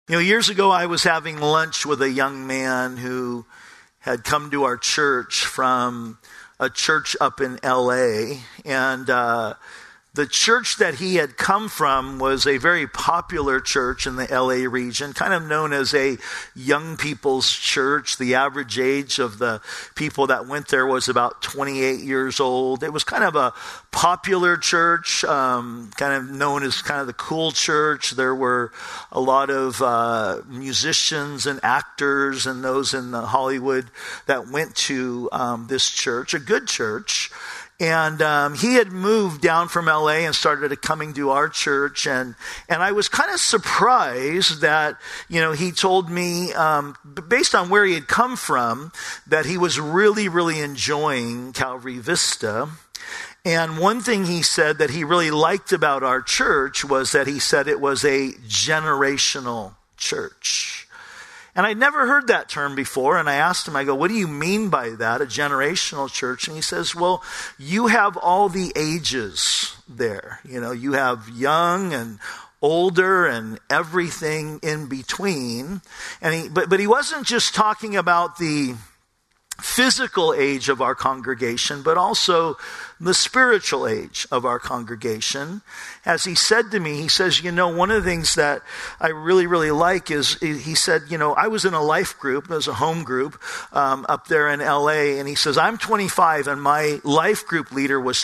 Years ago, I was having lunch with a young man who had come to our church from a church up in LA. And the church that he had come from was a very popular church in the LA region, kind of known as a young people's church. The average age of the people that went there was about 28 years old. It was kind of a popular church, kind of known as kind of the cool church. There were a lot of musicians and actors and those in Hollywood that went to this church, a good church. And he had moved down from LA and started coming to our church. And I was kind of surprised that, he told me, based on where he had come from, that he was really, really enjoying Calvary Vista. And one thing he said that he really liked about our church was that he said it was a generational church. And I'd never heard that term before, and I asked him, I go, what do you mean by that, a generational church? And he says, well, you have all the ages there. You have young and older and everything in between. And but he wasn't just talking about the physical age of our congregation, but also the spiritual age of our congregation. As he said to me, he says, one of the things that I really, really like is, he said, I was in a life group, it was a home group up there in LA, and he says, I'm 25 and my life group leader was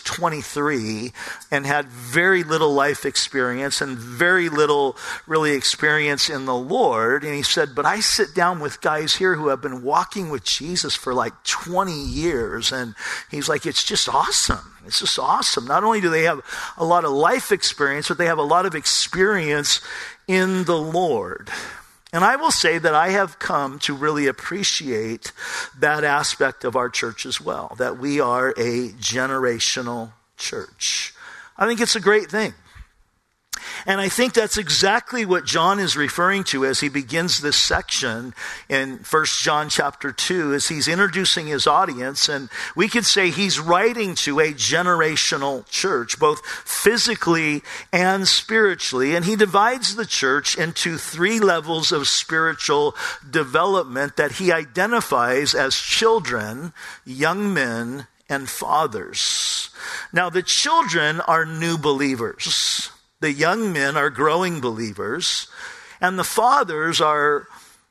23 and had very little life experience and very little really experience in the Lord. And he said, but I sit down with guys here who have been walking with Jesus for like 20 years. And he's like, it's just awesome. It's just awesome. Not only do they have a lot of life experience, but they have a lot of experience in the Lord. And I will say that I have come to really appreciate that aspect of our church as well, that we are a generational church. I think it's a great thing. And I think that's exactly what John is referring to as he begins this section in 1 John chapter 2, as he's introducing his audience. And we could say he's writing to a generational church, both physically and spiritually. And he divides the church into 3 levels of spiritual development that he identifies as children, young men, and fathers. Now, the children are new believers. The young men are growing believers, and the fathers are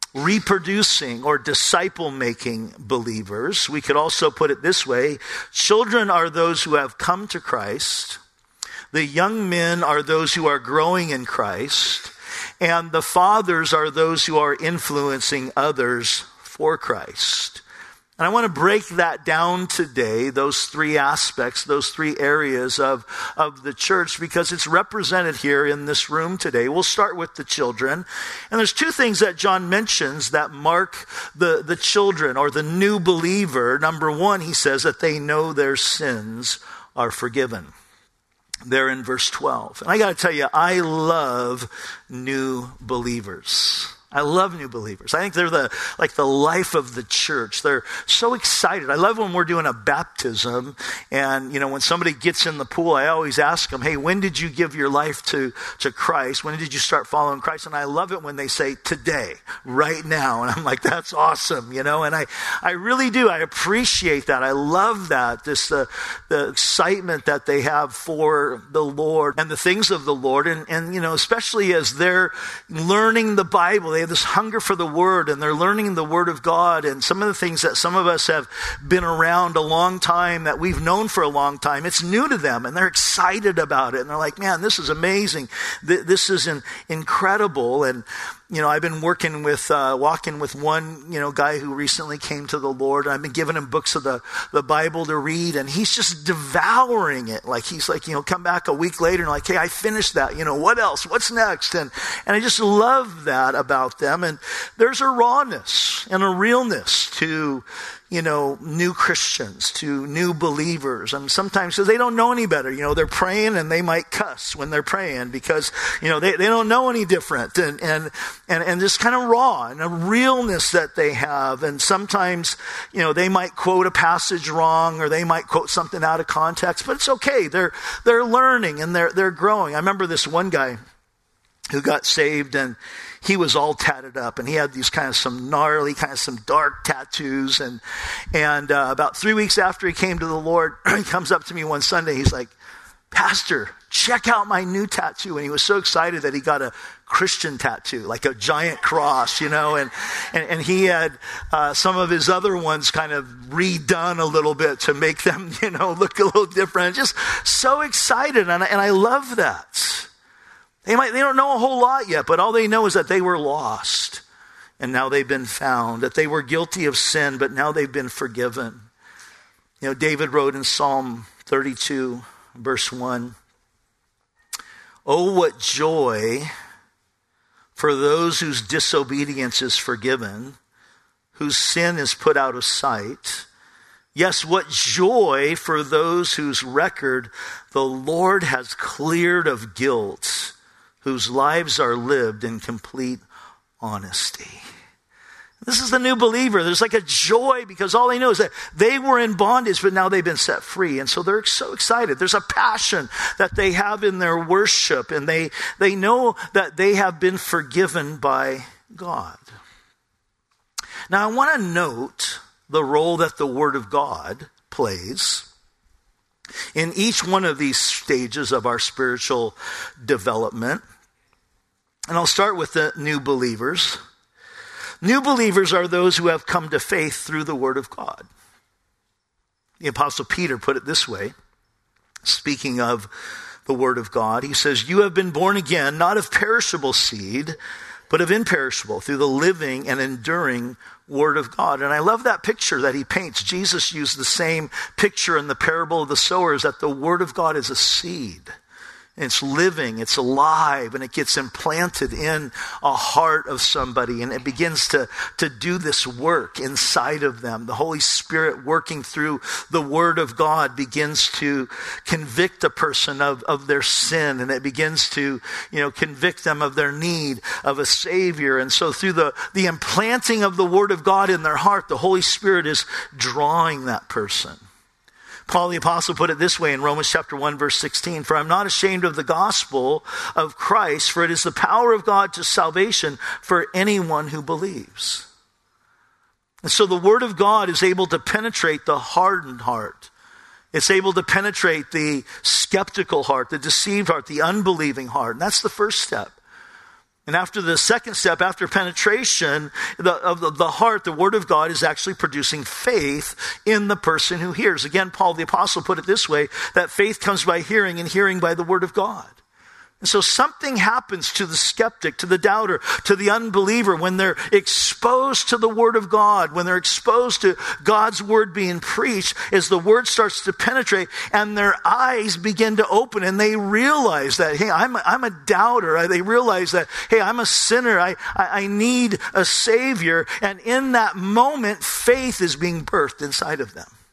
reproducing or disciple-making believers. We could also put it this way: children are those who have come to Christ. The young men are those who are growing in Christ, and the fathers are those who are influencing others for Christ. And I want to break that down today, those 3 aspects, those 3 areas of the church, because it's represented here in this room today. We'll start with the children. And there's 2 things that John mentions that mark the children or the new believer. Number 1, he says that they know their sins are forgiven. There in verse 12. And I got to tell you, I love new believers. I love new believers. I think they're the life of the church. They're so excited. I love when we're doing a baptism and, when somebody gets in the pool, I always ask them, hey, when did you give your life to Christ? When did you start following Christ? And I love it when they say today, right now. And I'm like, that's awesome, and I really do. I appreciate that. I love that. The excitement that they have for the Lord and the things of the Lord. And especially as they're learning the Bible, they have this hunger for the Word, and they're learning the Word of God. And some of the things that some of us have been around a long time, that we've known for a long time, it's new to them, and they're excited about it. And they're like, man, this is amazing. This is incredible. And I've been walking with one, guy who recently came to the Lord. I've been giving him books of the Bible to read, and he's just devouring it. Like, he's like, come back a week later and like, hey, I finished that. What else? What's next? And I just love that about them. And there's a rawness and a realness to, new Christians, to new believers. And sometimes because they don't know any better, they're praying and they might cuss when they're praying because, they don't know any different. And just kind of raw and a realness that they have. And sometimes, they might quote a passage wrong, or they might quote something out of context, but it's okay. They're learning and they're growing. I remember this one guy who got saved, and he was all tatted up, and he had these kind of some gnarly, kind of some dark tattoos. And about 3 weeks after he came to the Lord, he comes up to me one Sunday. He's like, "Pastor, check out my new tattoo." And he was so excited that he got a Christian tattoo, like a giant cross, and he had some of his other ones kind of redone a little bit to make them, look a little different. Just so excited, and I love that. They don't know a whole lot yet, but all they know is that they were lost, and now they've been found, that they were guilty of sin, but now they've been forgiven. David wrote in Psalm 32, verse 1, "Oh, what joy for those whose disobedience is forgiven, whose sin is put out of sight. Yes, what joy for those whose record the Lord has cleared of guilt, whose lives are lived in complete honesty." This is the new believer. There's like a joy because all they know is that they were in bondage, but now they've been set free. And so they're so excited. There's a passion that they have in their worship, and they know that they have been forgiven by God. Now, I want to note the role that the Word of God plays in each one of these stages of our spiritual development. And I'll start with the new believers. New believers are those who have come to faith through the Word of God. The Apostle Peter put it this way, speaking of the Word of God. He says, "You have been born again, not of perishable seed, but of imperishable, through the living and enduring Word of God." And I love that picture that he paints. Jesus used the same picture in the parable of the sowers, that the Word of God is a seed. It's living, it's alive, and it gets implanted in a heart of somebody, and it begins to do this work inside of them. The Holy Spirit working through the Word of God begins to convict a person of their sin, and it begins to, convict them of their need of a Savior. And so through the implanting of the Word of God in their heart, the Holy Spirit is drawing that person. Paul the Apostle put it this way in Romans chapter 1, verse 16, "For I'm not ashamed of the gospel of Christ, for it is the power of God to salvation for anyone who believes." And so the Word of God is able to penetrate the hardened heart. It's able to penetrate the skeptical heart, the deceived heart, the unbelieving heart. And that's the first step. And after the second step, after penetration of the heart, the Word of God is actually producing faith in the person who hears. Again, Paul the Apostle put it this way, that faith comes by hearing, and hearing by the Word of God. And so something happens to the skeptic, to the doubter, to the unbeliever when they're exposed to the Word of God, when they're exposed to God's Word being preached, as the Word starts to penetrate and their eyes begin to open, and they realize that, hey, I'm a doubter. They realize that, hey, I'm a sinner. I need a Savior. And in that moment, faith is being birthed inside of them.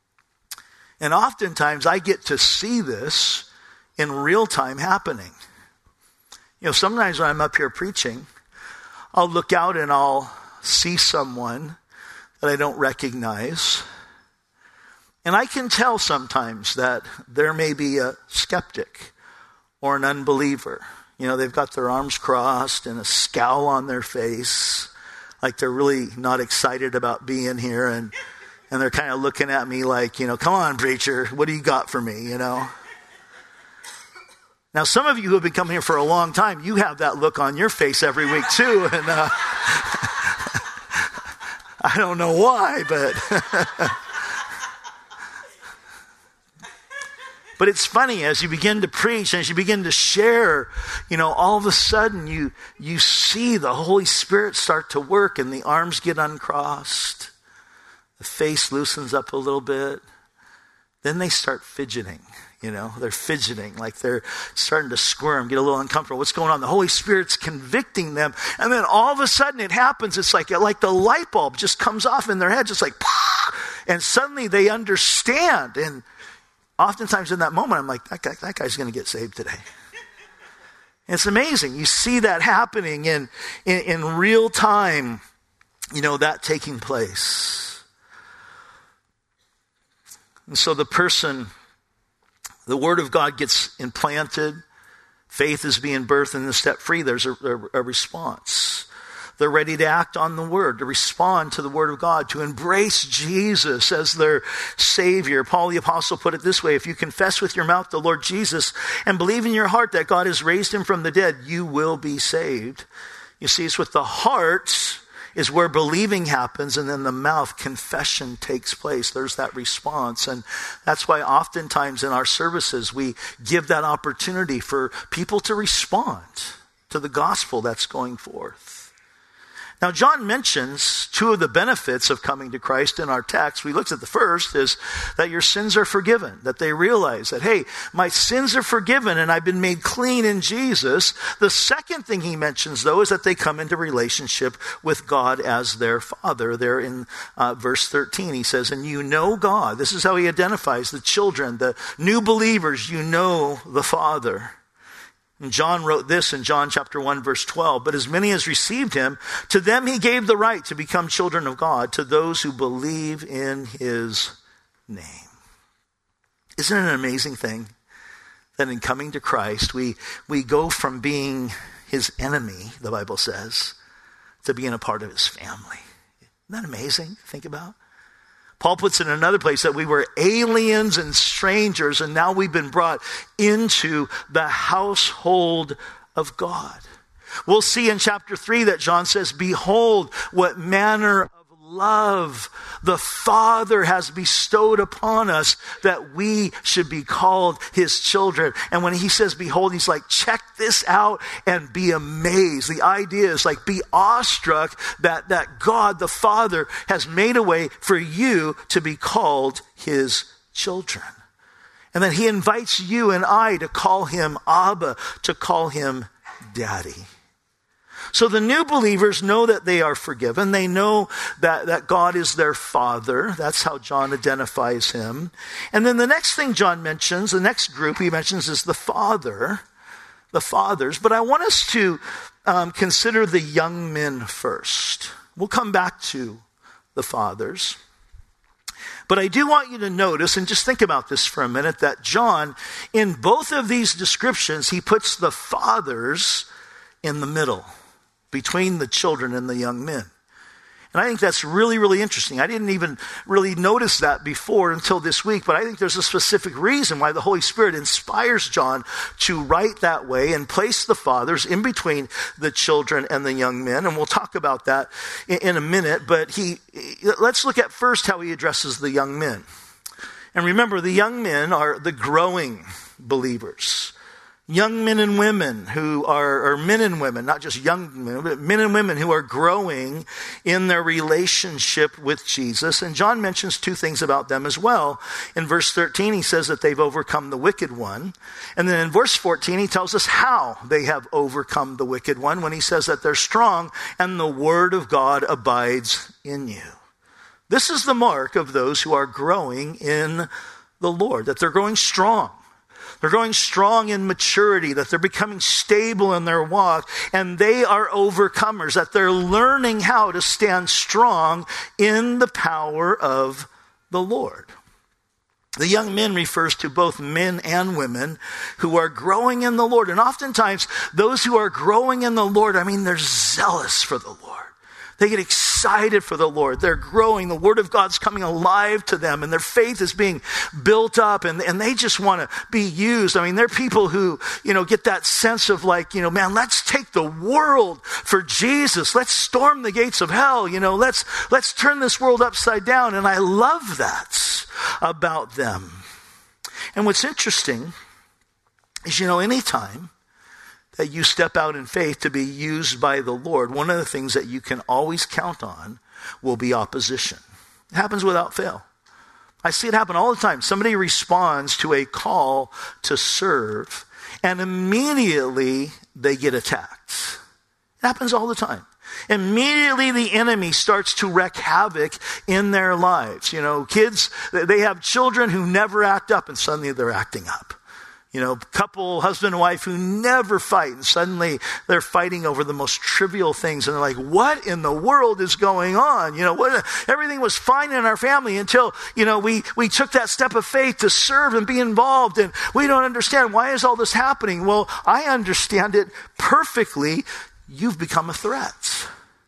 And oftentimes I get to see this in real time happening. Sometimes when I'm up here preaching, I'll look out and I'll see someone that I don't recognize. And I can tell sometimes that there may be a skeptic or an unbeliever. They've got their arms crossed and a scowl on their face, like they're really not excited about being here. And they're kind of looking at me like, "Come on, preacher, what do you got for me, Now, some of you who have been coming here for a long time, you have that look on your face every week too. And I don't know why, but it's funny, as you begin to preach, as you begin to share, all of a sudden you see the Holy Spirit start to work, and the arms get uncrossed. The face loosens up a little bit. Then they start fidgeting. They're fidgeting, like they're starting to squirm, get a little uncomfortable. What's going on? The Holy Spirit's convicting them. And then all of a sudden it happens. It's like the light bulb just comes off in their head, just like, and suddenly they understand. And oftentimes in that moment, I'm like, that guy's going to get saved today. And it's amazing. You see that happening in real time, that taking place. And so the Word of God gets implanted Faith is being birthed in the step free. There's a response. They're ready to act on the word, to respond to the word of God, to embrace Jesus as their Savior. Paul the Apostle put it this way: if you confess with your mouth the Lord Jesus and believe in your heart that God has raised him from the dead, you will be saved. You see, it's with the heart is where believing happens, and then the mouth, confession, takes place. There's that response. And that's why oftentimes in our services we give that opportunity for people to respond to the gospel that's going forth. Now, John mentions two of the benefits of coming to Christ in our text. We looked at the first is that your sins are forgiven, that they realize that, hey, my sins are forgiven and I've been made clean in Jesus. The second thing he mentions, though, is that they come into relationship with God as their Father. There in verse 13, he says, and you know God. This is how he identifies the children, the new believers. You know the Father. And John wrote this in John chapter 1, verse 12, but as many as received him, to them he gave the right to become children of God, to those who believe in his name. Isn't it an amazing thing that in coming to Christ, we go from being his enemy, the Bible says, to being a part of his family? Isn't that amazing to think about? Paul puts in another place that we were aliens and strangers, and now we've been brought into the household of God. We'll see in chapter 3 that John says, behold, what manner of love the Father has bestowed upon us that we should be called his children. And when he says behold, he's like, check this out and be amazed. The idea is like, be awestruck that God the Father has made a way for you to be called his children. And that he invites you and I to call him Abba, to call him Daddy. So the new believers know that they are forgiven. They know that God is their Father. That's how John identifies him. And then the next thing John mentions, the next group he mentions is the fathers. But I want us to consider the young men first. We'll come back to the fathers. But I do want you to notice, and just think about this for a minute, that John, in both of these descriptions, he puts the fathers in the middle, between the children and the young men. And I think that's really, really interesting. I didn't even really notice that before until this week, but I think there's a specific reason why the Holy Spirit inspires John to write that way and place the fathers in between the children and the young men. And we'll talk about that in a minute, but let's look at first how he addresses the young men. And remember, the young men are the growing believers. Young men and women who are men and women, not just young men, but men and women who are growing in their relationship with Jesus. And John mentions two things about them as well. In verse 13, he says that they've overcome the wicked one. And then in verse 14, he tells us how they have overcome the wicked one when he says that they're strong and the word of God abides in you. This is the mark of those who are growing in the Lord, that they're growing strong. They're growing strong in maturity, that they're becoming stable in their walk, and they are overcomers, that they're learning how to stand strong in the power of the Lord. The young men refers to both men and women who are growing in the Lord. And oftentimes, those who are growing in the Lord, they're zealous for the Lord. They get excited for the Lord. They're growing. The Word of God's coming alive to them, and their faith is being built up, and they just want to be used. They're people who, get that sense of man, let's take the world for Jesus. Let's storm the gates of hell. Let's turn this world upside down. And I love that about them. And what's interesting is, anytime that you step out in faith to be used by the Lord, one of the things that you can always count on will be opposition. It happens without fail. I see it happen all the time. Somebody responds to a call to serve, and immediately they get attacked. It happens all the time. Immediately the enemy starts to wreak havoc in their lives. Kids, they have children who never act up, and suddenly they're acting up. Couple, husband and wife who never fight, and suddenly they're fighting over the most trivial things, and they're like, what in the world is going on? Everything was fine in our family until, we took that step of faith to serve and be involved, and we don't understand, why is all this happening? Well, I understand it perfectly. You've become a threat.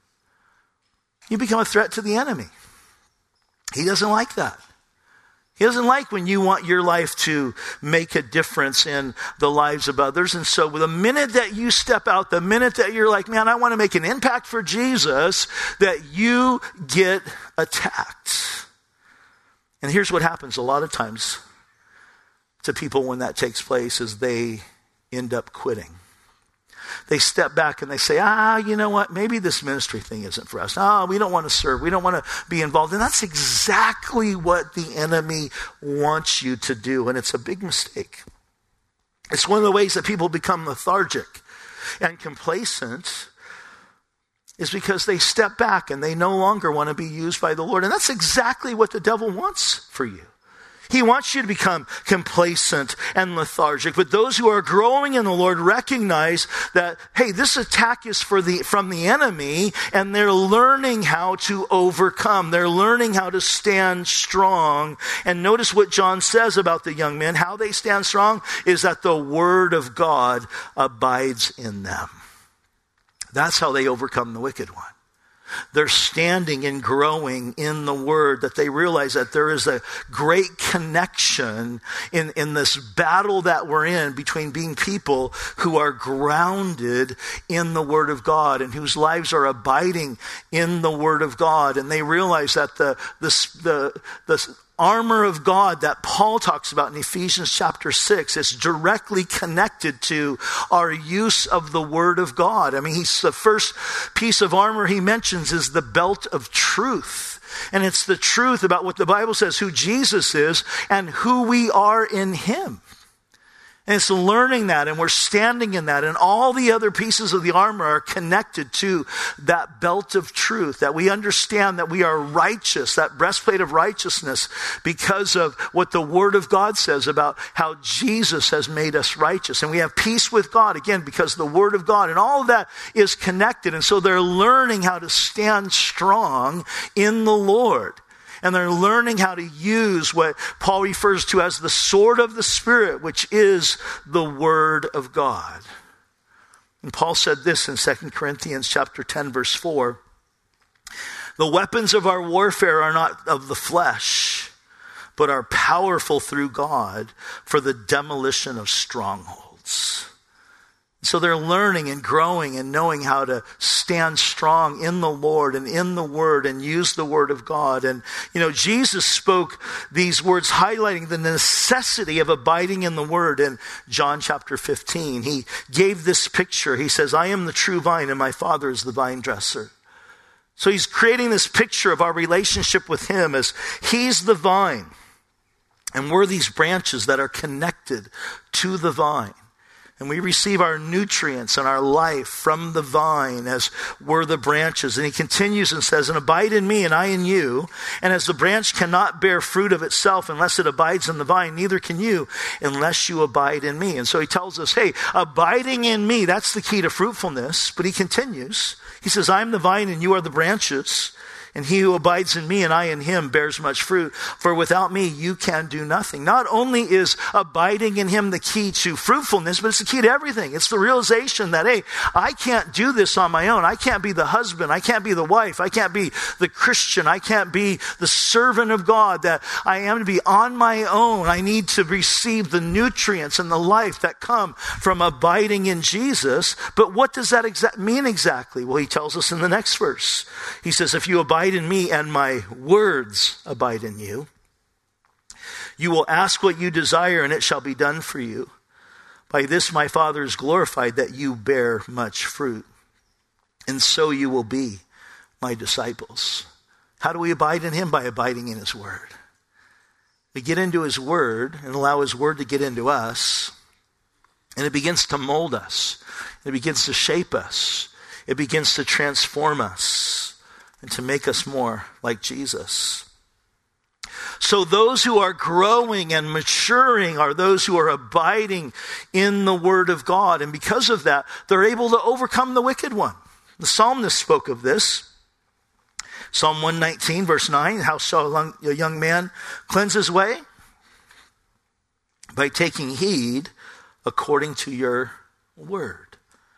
You become a threat to the enemy. He doesn't like that. He doesn't like when you want your life to make a difference in the lives of others. And so the minute that you step out, the minute that you're like, man, I want to make an impact for Jesus, that you get attacked. And here's what happens a lot of times to people when that takes place is they end up quitting. They step back and they say, you know what? Maybe this ministry thing isn't for us. We don't want to serve. We don't want to be involved. And that's exactly what the enemy wants you to do. And it's a big mistake. It's one of the ways that people become lethargic and complacent is because they step back and they no longer want to be used by the Lord. And that's exactly what the devil wants for you. He wants you to become complacent and lethargic. But those who are growing in the Lord recognize that, hey, this attack is from the enemy, and they're learning how to overcome. They're learning how to stand strong. And notice what John says about the young men. How they stand strong is that the word of God abides in them. That's how they overcome the wicked one. They're standing and growing in the word, that they realize that there is a great connection in this battle that we're in between being people who are grounded in the word of God and whose lives are abiding in the word of God. And they realize that the armor of God that Paul talks about in Ephesians chapter 6 is directly connected to our use of the word of God. I mean, the first piece of armor he mentions is the belt of truth. And it's the truth about what the Bible says, who Jesus is and who we are in him. And it's learning that, and we're standing in that, and all the other pieces of the armor are connected to that belt of truth, that we understand that we are righteous, that breastplate of righteousness, because of what the Word of God says about how Jesus has made us righteous. And we have peace with God, again, because the Word of God, and all of that is connected. And so they're learning how to stand strong in the Lord. And they're learning how to use what Paul refers to as the sword of the Spirit, which is the Word of God. And Paul said this in 2 Corinthians chapter 10, verse 4. The weapons of our warfare are not of the flesh, but are powerful through God for the demolition of strongholds. So they're learning and growing and knowing how to stand strong in the Lord and in the Word and use the Word of God. And, Jesus spoke these words highlighting the necessity of abiding in the Word in John chapter 15. He gave this picture. He says, I am the true vine and my Father is the vine dresser. So he's creating this picture of our relationship with him as he's the vine. And we're these branches that are connected to the vine. And we receive our nutrients and our life from the vine as we're the branches. And he continues and says, and abide in me and I in you. And as the branch cannot bear fruit of itself unless it abides in the vine, neither can you unless you abide in me. And so he tells us, hey, abiding in me, that's the key to fruitfulness. But he continues. He says, I am the vine and you are the branches. And he who abides in me and I in him bears much fruit. For without me, you can do nothing. Not only is abiding in him the key to fruitfulness, but it's the key to everything. It's the realization that, hey, I can't do this on my own. I can't be the husband. I can't be the wife. I can't be the Christian. I can't be the servant of God that I am to be on my own. I need to receive the nutrients and the life that come from abiding in Jesus. But what does that mean exactly? Well, he tells us in the next verse. He says, if you abide in me and my words abide in you, you will ask what you desire and it shall be done for you. By this my Father is glorified, that you bear much fruit, and so you will be my disciples. How do we abide in him? By abiding in his word. We get into his word and allow his word to get into us, and it begins to mold us. It begins to shape us. It begins to transform us and to make us more like Jesus. So those who are growing and maturing are those who are abiding in the word of God. And because of that, they're able to overcome the wicked one. The psalmist spoke of this. Psalm 119, verse 9, how shall a young man cleanse his way? By taking heed according to your word.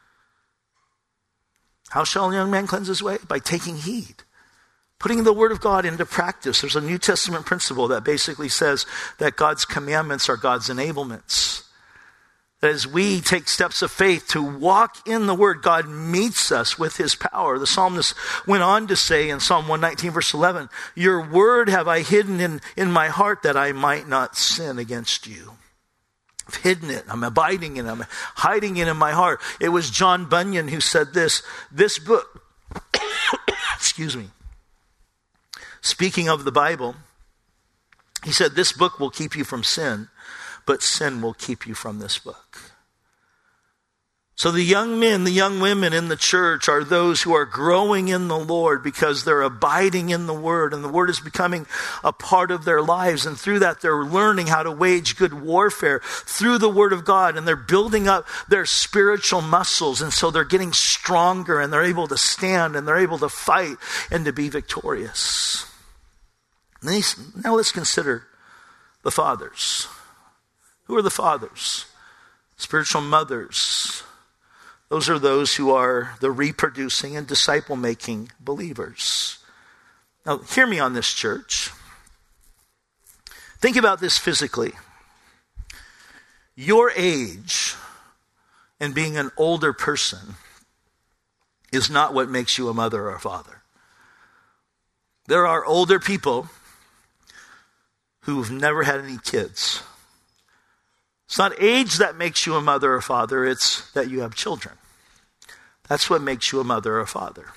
How shall a young man cleanse his way? By taking heed. Putting the word of God into practice. There's a New Testament principle that basically says that God's commandments are God's enablements. As we take steps of faith to walk in the word, God meets us with his power. The psalmist went on to say in Psalm 119, verse 11, your word have I hidden in my heart that I might not sin against you. I've hidden it. I'm abiding in it. I'm hiding it in my heart. It was John Bunyan who said this book, excuse me, speaking of the Bible, he said, this book will keep you from sin, but sin will keep you from this book. So the young men, the young women in the church are those who are growing in the Lord because they're abiding in the Word, and the Word is becoming a part of their lives. And through that, they're learning how to wage good warfare through the Word of God, and they're building up their spiritual muscles. And so they're getting stronger, and they're able to stand, and they're able to fight and to be victorious. Now let's consider the fathers. Who are the fathers? Spiritual mothers. Those are those who are the reproducing and disciple-making believers. Now, hear me on this, church. Think about this physically. Your age and being an older person is not what makes you a mother or a father. There are older people who've never had any kids. It's not age that makes you a mother or father, it's that you have children. That's what makes you a mother or father.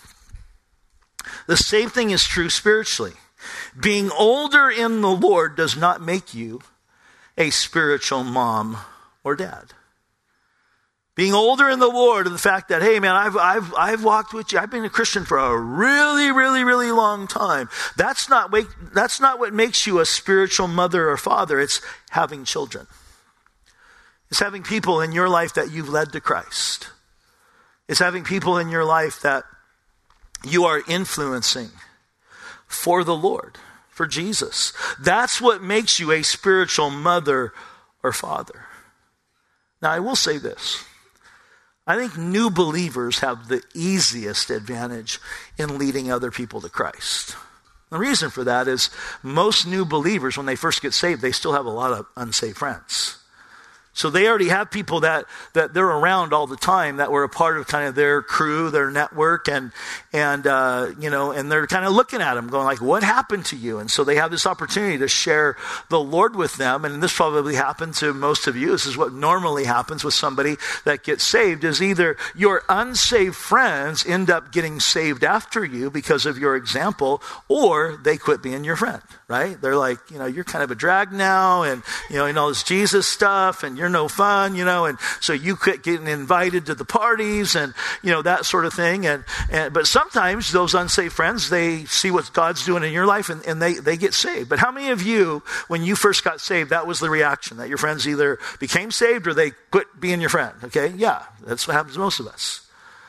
The same thing is true spiritually. Being older in the Lord does not make you a spiritual mom or dad. Being older in the Lord and the fact that, hey man, I've walked with you. I've been a Christian for a really, really, really long time. That's not what makes you a spiritual mother or father. It's having children. It's having people in your life that you've led to Christ. It's having people in your life that you are influencing for the Lord, for Jesus. That's what makes you a spiritual mother or father. Now, I will say this. I think new believers have the easiest advantage in leading other people to Christ. The reason for that is most new believers, when they first get saved, they still have a lot of unsaved friends. So they already have people that they're around all the time that were a part of kind of their crew, their network, and they're kind of looking at them going like, what happened to you? And so they have this opportunity to share the Lord with them. And this probably happened to most of you. This is what normally happens with somebody that gets saved, is either your unsaved friends end up getting saved after you because of your example, or they quit being your friend, right? They're like, you're kind of a drag now, and all this Jesus stuff, and you're no fun, and so you quit getting invited to the parties and, that sort of thing. But sometimes those unsaved friends, they see what God's doing in your life and they get saved. But how many of you, when you first got saved, that was the reaction, that your friends either became saved or they quit being your friend? Okay. Yeah. That's what happens to most of us.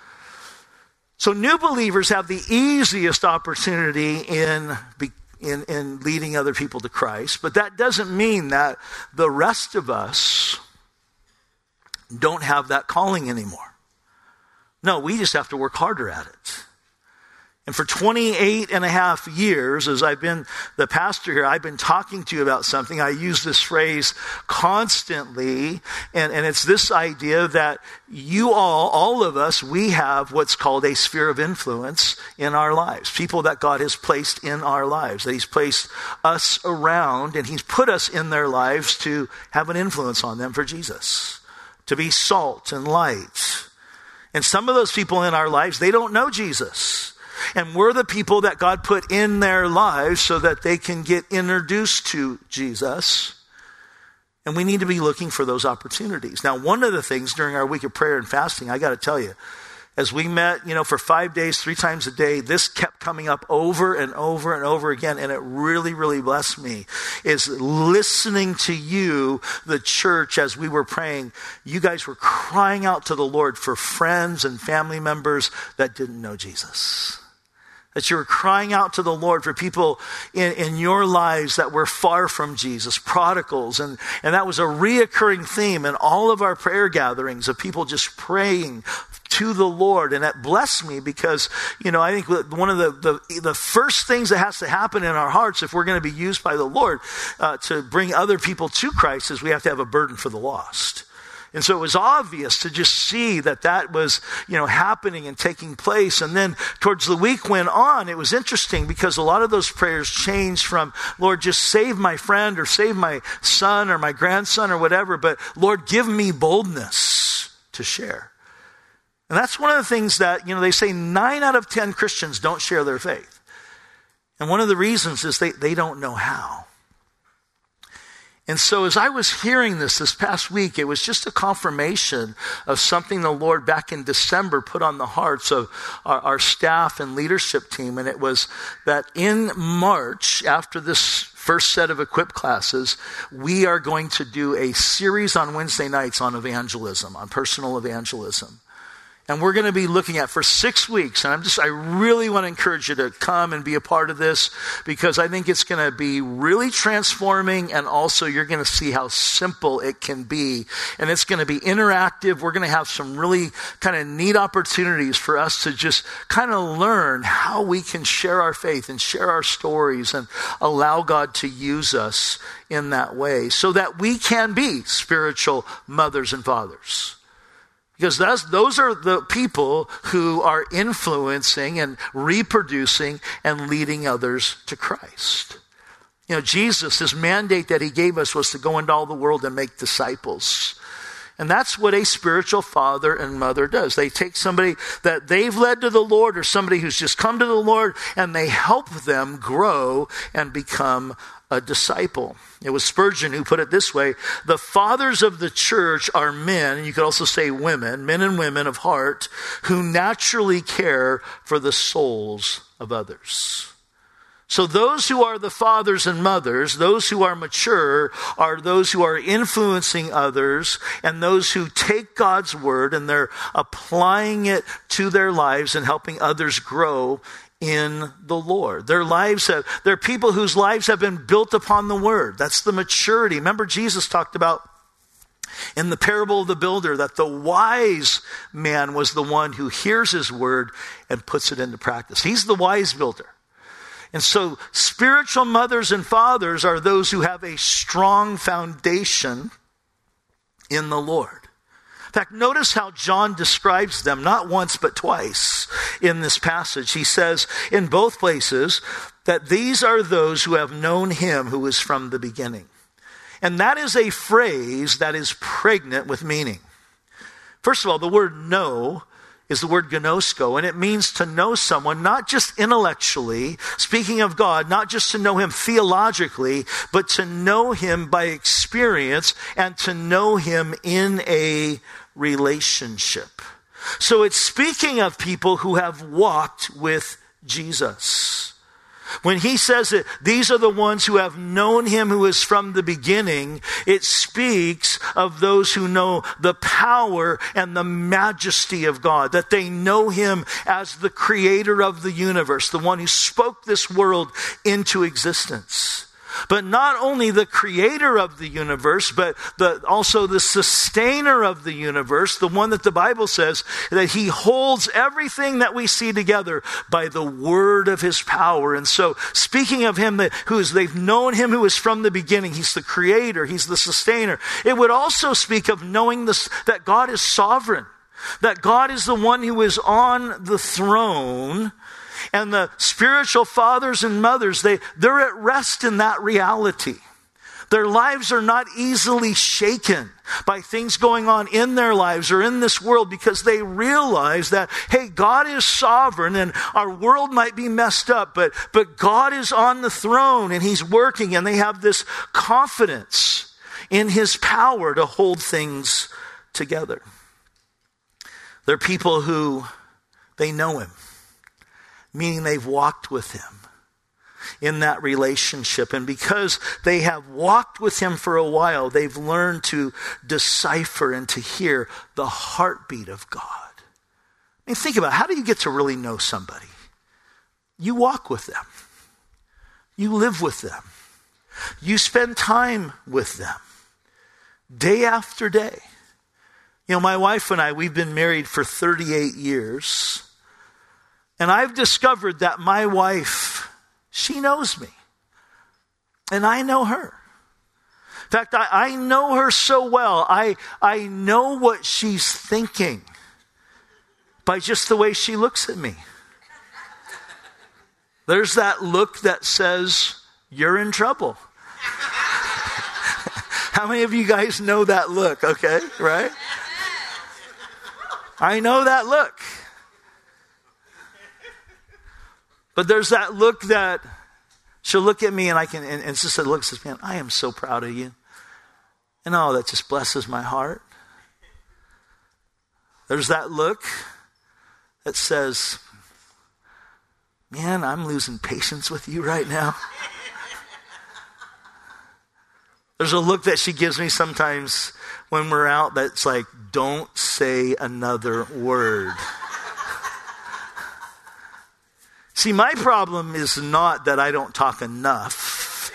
So new believers have the easiest opportunity in leading other people to Christ. But that doesn't mean that the rest of us don't have that calling anymore. No, we just have to work harder at it. And for 28 and a half years, as I've been the pastor here, I've been talking to you about something. I use this phrase constantly, and it's this idea that you all of us, we have what's called a sphere of influence in our lives. People that God has placed in our lives, that He's placed us around, and He's put us in their lives to have an influence on them for Jesus, to be salt and light. And some of those people in our lives, they don't know Jesus. And we're the people that God put in their lives so that they can get introduced to Jesus. And we need to be looking for those opportunities. Now, one of the things during our week of prayer and fasting, I got to tell you, as we met, for 5 days, 3 times a day, this kept coming up over and over and over again. And it really, really blessed me, is listening to you, the church, as we were praying. You guys were crying out to the Lord for friends and family members that didn't know Jesus. That you were crying out to the Lord for people in your lives that were far from Jesus, prodigals. And that was a reoccurring theme in all of our prayer gatherings, of people just praying to the Lord. And that blessed me because, I think one of the first things that has to happen in our hearts if we're going to be used by the Lord to bring other people to Christ is we have to have a burden for the lost. And so it was obvious to just see that was, happening and taking place. And then towards the week went on, it was interesting because a lot of those prayers changed from, Lord, just save my friend or save my son or my grandson or whatever, but Lord, give me boldness to share. And that's one of the things that, they say 9 out of 10 Christians don't share their faith. And one of the reasons is they don't know how. And so as I was hearing this past week, it was just a confirmation of something the Lord back in December put on the hearts of our staff and leadership team. And it was that in March, after this first set of equip classes, we are going to do a series on Wednesday nights on evangelism, on personal evangelism. And we're going to be looking at for 6 weeks. And I really want to encourage you to come and be a part of this because I think it's going to be really transforming. And also you're going to see how simple it can be. And it's going to be interactive. We're going to have some really kind of neat opportunities for us to just kind of learn how we can share our faith and share our stories and allow God to use us in that way so that we can be spiritual mothers and fathers. Because those are the people who are influencing and reproducing and leading others to Christ. Jesus, his mandate that he gave us was to go into all the world and make disciples. And that's what a spiritual father and mother does. They take somebody that they've led to the Lord or somebody who's just come to the Lord and they help them grow and become a disciple. It was Spurgeon who put it this way: the fathers of the church are men, and you could also say women, men and women of heart, who naturally care for the souls of others. So those who are the fathers and mothers, those who are mature, are those who are influencing others and those who take God's word and they're applying it to their lives and helping others grow in the Lord. They're people whose lives have been built upon the word. That's the maturity. Remember, Jesus talked about in the parable of the builder that the wise man was the one who hears his word and puts it into practice. He's the wise builder. And so spiritual mothers and fathers are those who have a strong foundation in the Lord. In fact, notice how John describes them, not once but twice in this passage. He says in both places that these are those who have known him who is from the beginning. And that is a phrase that is pregnant with meaning. First of all, the word know is the word gnosko, and it means to know someone, not just intellectually, speaking of God, not just to know him theologically, but to know him by experience and to know him in a relationship. So it's speaking of people who have walked with Jesus. When he says that these are the ones who have known him who is from the beginning, it speaks of those who know the power and the majesty of God, that they know him as the creator of the universe, the one who spoke this world into existence. But not only the creator of the universe, but also the sustainer of the universe, the one that the Bible says that he holds everything that we see together by the word of his power. And so speaking of him they've known him who is from the beginning, he's the creator, he's the sustainer. It would also speak of knowing that God is sovereign, that God is the one who is on the throne. And the spiritual fathers and mothers, they're at rest in that reality. Their lives are not easily shaken by things going on in their lives or in this world because they realize that, hey, God is sovereign and our world might be messed up, but God is on the throne and he's working, and they have this confidence in his power to hold things together. They're people who They know him, meaning they've walked with him in that relationship. And because they have walked with him for a while, they've learned to decipher and to hear the heartbeat of God. I mean, think about it. How do you get to really know somebody? You walk with them. You live with them. You spend time with them day after day. You know, my wife and I, we've been married for 38 years. And I've discovered that my wife, she knows me. And I know her. In fact, I know her so well. I know what she's thinking by just the way she looks at me. There's that look that says, you're in trouble. How many of you guys know that look? Okay, right? I know that look. But there's that look that she'll look at me and and it's just a look that says, man, I am so proud of you. And oh, that just blesses my heart. There's that look that says, man, I'm losing patience with you right now. There's a look that she gives me sometimes when we're out that's like, don't say another word. See, my problem is not that I don't talk enough.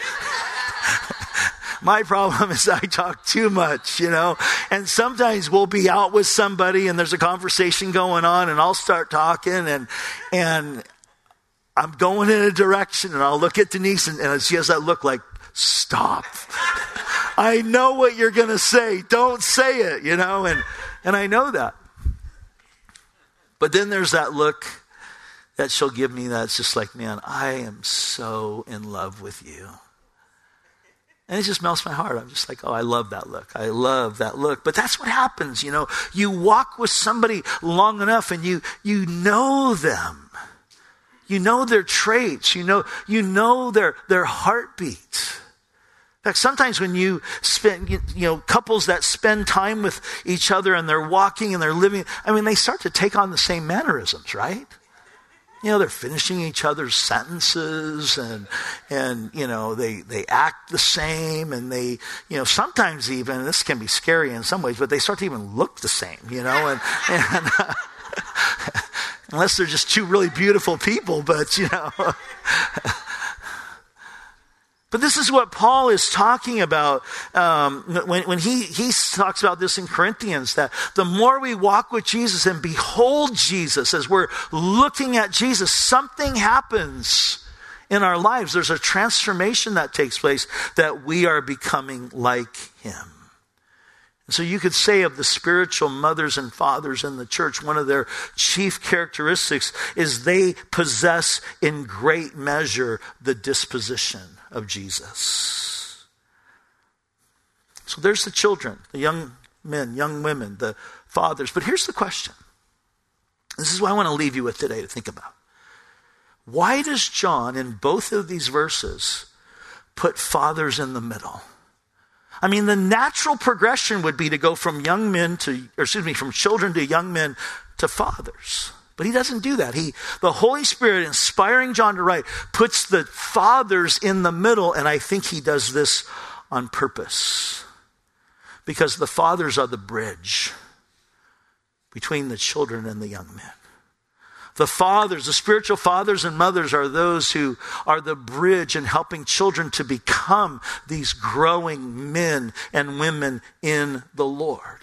My problem is I talk too much, you know. And sometimes we'll be out with somebody and there's a conversation going on and I'll start talking and I'm going in a direction and I'll look at Denise and she has that look like, stop. I know what you're going to say. Don't say it, you know, and I know that. But then there's that look that she'll give me that's just like, man, I am so in love with you. And it just melts my heart. I'm just like, oh, I love that look. I love that look. But that's what happens, you know. You walk with somebody long enough and you know them. You know their traits. You know their heartbeat. In fact, sometimes when you spend, you know, couples that spend time with each other and they're walking and they're living, I mean, they start to take on the same mannerisms, right? You know, they're finishing each other's sentences and you know, they act the same and they, you know, sometimes even, this can be scary in some ways, but they start to even look the same, you know, and unless they're just two really beautiful people, but you know. But this is what Paul is talking about when he talks about this in Corinthians, that the more we walk with Jesus and behold Jesus, as we're looking at Jesus, something happens in our lives. There's a transformation that takes place, that we are becoming like him. And so you could say of the spiritual mothers and fathers in the church, one of their chief characteristics is they possess in great measure the disposition of Jesus. So there's the children, the young men, young women, the fathers. But here's the question. This is what I want to leave you with today to think about. Why does John in both of these verses put fathers in the middle? I mean, the natural progression would be to go from from children to young men to fathers. But he doesn't do that. The Holy Spirit, inspiring John to write, puts the fathers in the middle, and I think he does this on purpose. Because the fathers are the bridge between the children and the young men. The fathers, the spiritual fathers and mothers, are those who are the bridge in helping children to become these growing men and women in the Lord.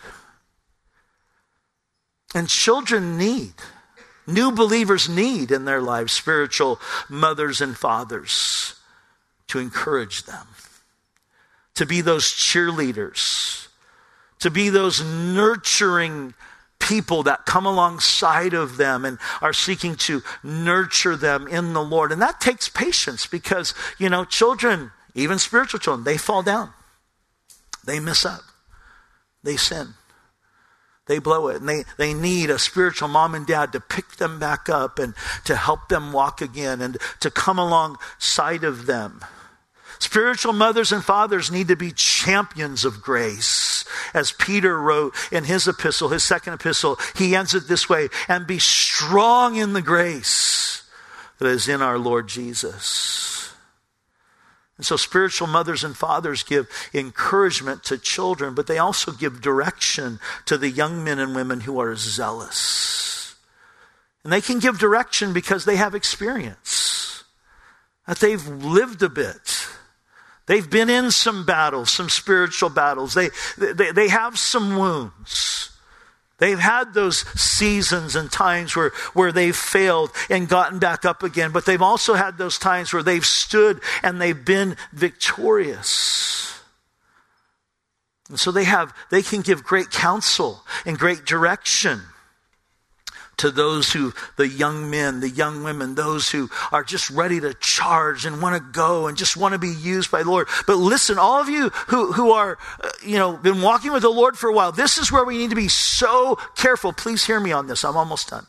And children new believers need in their lives spiritual mothers and fathers to encourage them, to be those cheerleaders, to be those nurturing people that come alongside of them and are seeking to nurture them in the Lord. And that takes patience because, you know, children, even spiritual children, they fall down. They mess up. They sin. They blow it. And they need a spiritual mom and dad to pick them back up and to help them walk again and to come alongside of them. Spiritual mothers and fathers need to be champions of grace. As Peter wrote in his epistle, his second epistle, he ends it this way, and be strong in the grace that is in our Lord Jesus. And so spiritual mothers and fathers give encouragement to children, but they also give direction to the young men and women who are zealous. And they can give direction because they have experience, that they've lived a bit. They've been in some battles, some spiritual battles. They have some wounds. They've had those seasons and times where they've failed and gotten back up again, but they've also had those times where they've stood and they've been victorious. And so they can give great counsel and great direction to those the young men, the young women, those who are just ready to charge and want to go and just want to be used by the Lord. But listen, all of you who are, been walking with the Lord for a while, this is where we need to be so careful. Please hear me on this. I'm almost done.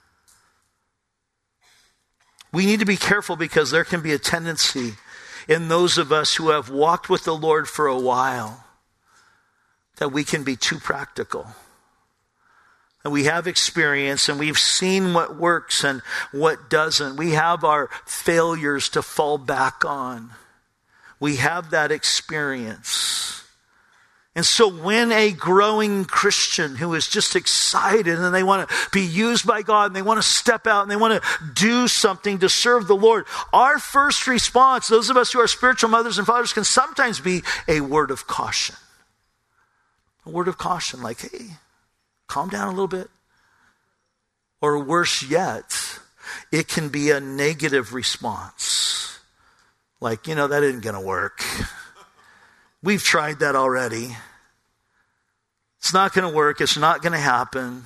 We need to be careful because there can be a tendency in those of us who have walked with the Lord for a while that we can be too practical. And we have experience and we've seen what works and what doesn't. We have our failures to fall back on. We have that experience. And so when a growing Christian who is just excited and they want to be used by God and they want to step out and they want to do something to serve the Lord, our first response, those of us who are spiritual mothers and fathers, can sometimes be a word of caution. A word of caution like, hey, calm down a little bit. Or worse yet, it can be a negative response. Like, that isn't going to work. We've tried that already. It's not going to work. It's not going to happen.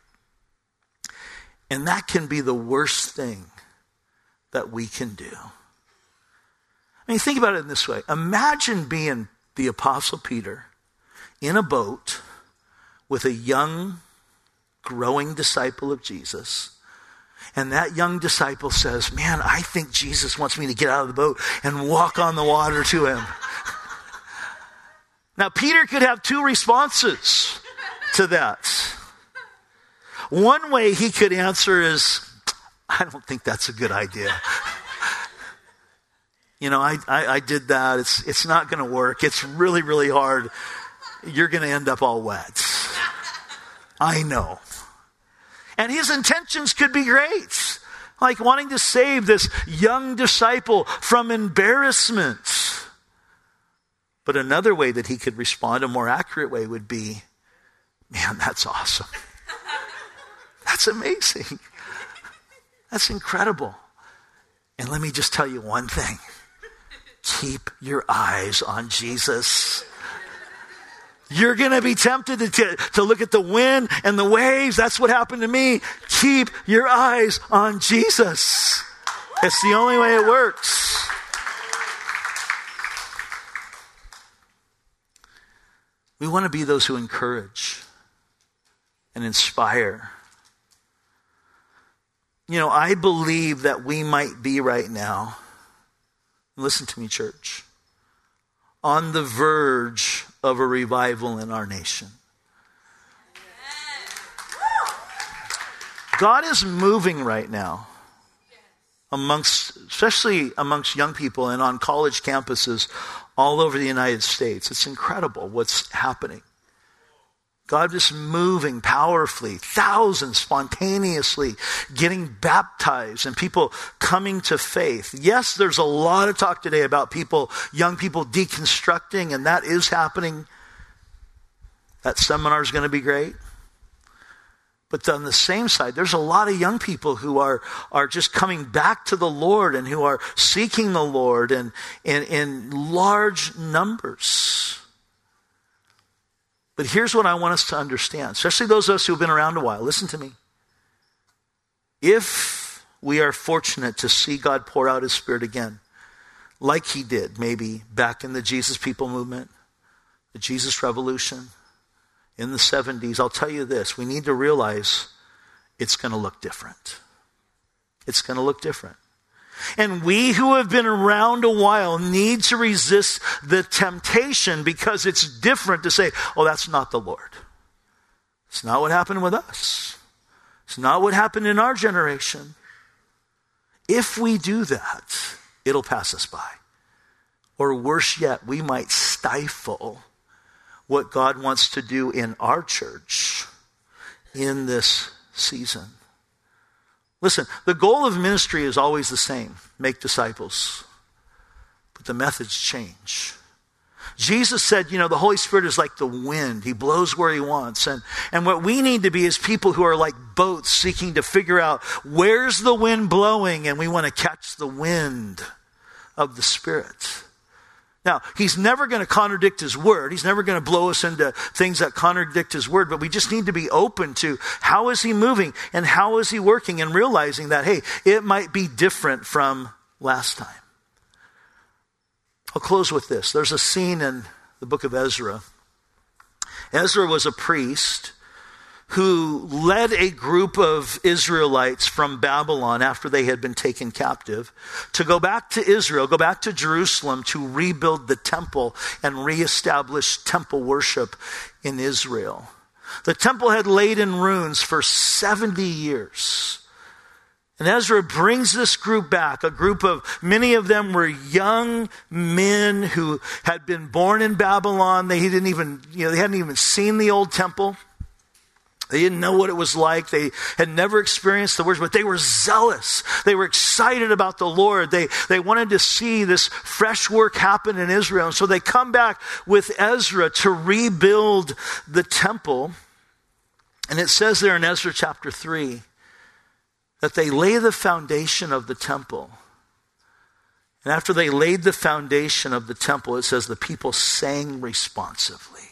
And that can be the worst thing that we can do. I mean, think about it in this way. Imagine being the Apostle Peter in a boat with a young, growing disciple of Jesus. And that young disciple says, man, I think Jesus wants me to get out of the boat and walk on the water to him. Now, Peter could have two responses to that. One way he could answer is, I don't think that's a good idea. I did that. It's not going to work. It's really, really hard. You're going to end up all wet. I know. And his intentions could be great. Like wanting to save this young disciple from embarrassment. But another way that he could respond, a more accurate way, would be, man, that's awesome. That's amazing. That's incredible. And let me just tell you one thing. Keep your eyes on Jesus. You're going to be tempted to look at the wind and the waves. That's what happened to me. Keep your eyes on Jesus. It's the only way it works. We want to be those who encourage and inspire. I believe that we might be right now, listen to me, church, on the verge of a revival in our nation. God is moving right now especially amongst young people and on college campuses all over the United States. It's incredible what's happening. God is moving powerfully, thousands spontaneously getting baptized and people coming to faith. Yes, there's a lot of talk today about young people deconstructing, and that is happening. That seminar is going to be great. But on the same side, there's a lot of young people who are just coming back to the Lord and who are seeking the Lord in large numbers. But here's what I want us to understand, especially those of us who have been around a while. Listen to me. If we are fortunate to see God pour out his Spirit again, like he did maybe back in the Jesus People movement, the Jesus Revolution, in the 70s, I'll tell you this, we need to realize it's going to look different. It's going to look different. And we who have been around a while need to resist the temptation because it's different to say, oh, that's not the Lord. It's not what happened with us. It's not what happened in our generation. If we do that, it'll pass us by. Or worse yet, we might stifle what God wants to do in our church in this season. Listen, the goal of ministry is always the same: make disciples. But the methods change. Jesus said, the Holy Spirit is like the wind. He blows where he wants. And what we need to be is people who are like boats seeking to figure out where's the wind blowing, and we want to catch the wind of the Spirit. Now, he's never going to contradict his word. He's never going to blow us into things that contradict his word, but we just need to be open to how is he moving and how is he working, and realizing that, hey, it might be different from last time. I'll close with this. There's a scene in the book of Ezra. Ezra was a priest who led a group of Israelites from Babylon after they had been taken captive to go back to Israel, go back to Jerusalem to rebuild the temple and reestablish temple worship in Israel. The temple had laid in ruins for 70 years. And Ezra brings this group back, a group of, many of them were young men who had been born in Babylon. They hadn't even seen the old temple. They didn't know what it was like. They had never experienced the worship, but they were zealous. They were excited about the Lord. They wanted to see this fresh work happen in Israel. And so they come back with Ezra to rebuild the temple. And it says there in Ezra chapter 3, that they lay the foundation of the temple. And after they laid the foundation of the temple, it says the people sang responsively.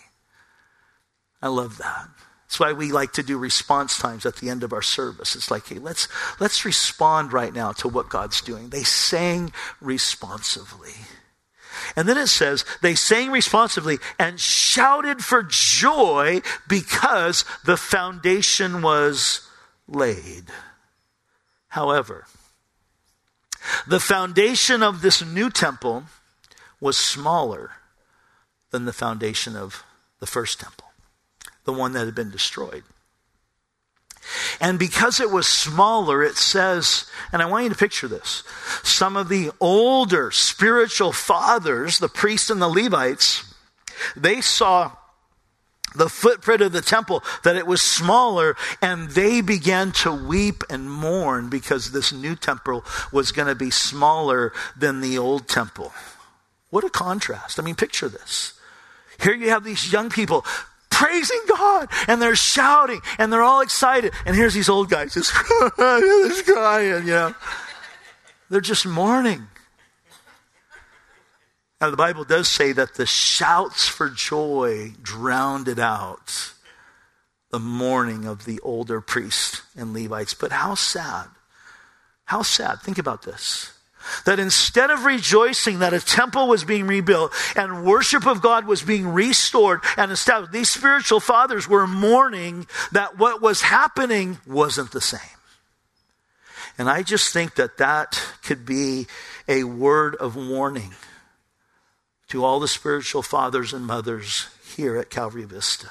I love that. That's why we like to do response times at the end of our service. It's like, hey, let's respond right now to what God's doing. They sang responsively. And then it says, they sang responsively and shouted for joy because the foundation was laid. However, the foundation of this new temple was smaller than the foundation of the first temple, the one that had been destroyed. And because it was smaller, it says, and I want you to picture this, some of the older spiritual fathers, the priests and the Levites, they saw the footprint of the temple, that it was smaller, and they began to weep and mourn because this new temple was going to be smaller than the old temple. What a contrast. I mean, picture this. Here you have these young people praising God, and they're shouting, and they're all excited. And here's these old guys just crying, They're just mourning. Now, the Bible does say that the shouts for joy drowned out the mourning of the older priests and Levites. But how sad. How sad. Think about this. That instead of rejoicing that a temple was being rebuilt and worship of God was being restored and established, these spiritual fathers were mourning that what was happening wasn't the same. And I just think that could be a word of warning to all the spiritual fathers and mothers here at Calvary Vista.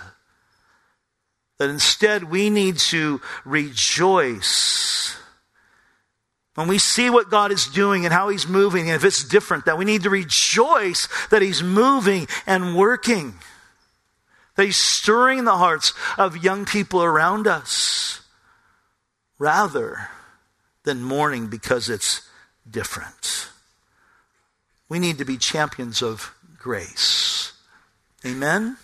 That instead we need to rejoice when we see what God is doing and how he's moving, and if it's different, that we need to rejoice that he's moving and working, that he's stirring the hearts of young people around us, rather than mourning because it's different. We need to be champions of grace. Amen?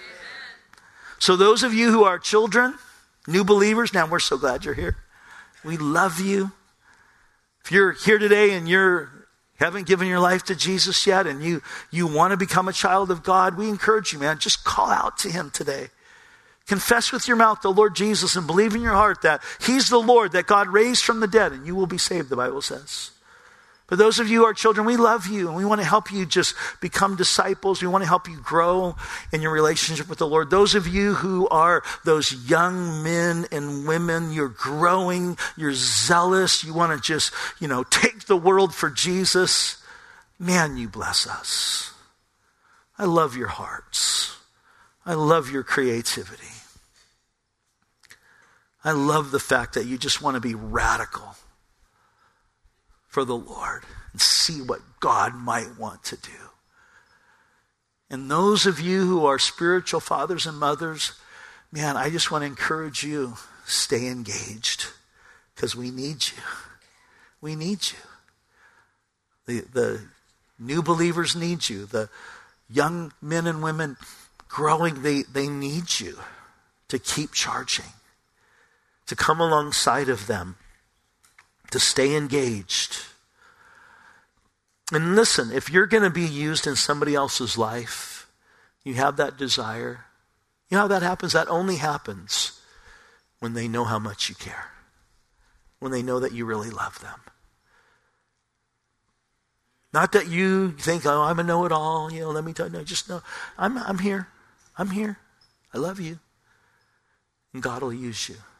So those of you who are children, new believers, now we're so glad you're here. We love you. If you're here today and you haven't given your life to Jesus yet and you want to become a child of God, we encourage you, man, just call out to him today. Confess with your mouth the Lord Jesus and believe in your heart that he's the Lord, that God raised from the dead, and you will be saved, the Bible says. But those of you who are children, we love you, and we want to help you just become disciples. We want to help you grow in your relationship with the Lord. Those of you who are those young men and women, you're growing, you're zealous, you want to just, take the world for Jesus. Man, you bless us. I love your hearts. I love your creativity. I love the fact that you just want to be radical for the Lord and see what God might want to do. And those of you who are spiritual fathers and mothers, man, I just want to encourage you, stay engaged, because we need you. We need you. The new believers need you. The young men and women growing, they need you to keep charging, to come alongside of them, to stay engaged. And listen, if you're going to be used in somebody else's life, you have that desire. You know how that happens? That only happens when they know how much you care, when they know that you really love them. Not that you think, oh, I'm a know-it-all, let me tell you. No, just know, I'm here. I'm here. I love you. And God will use you.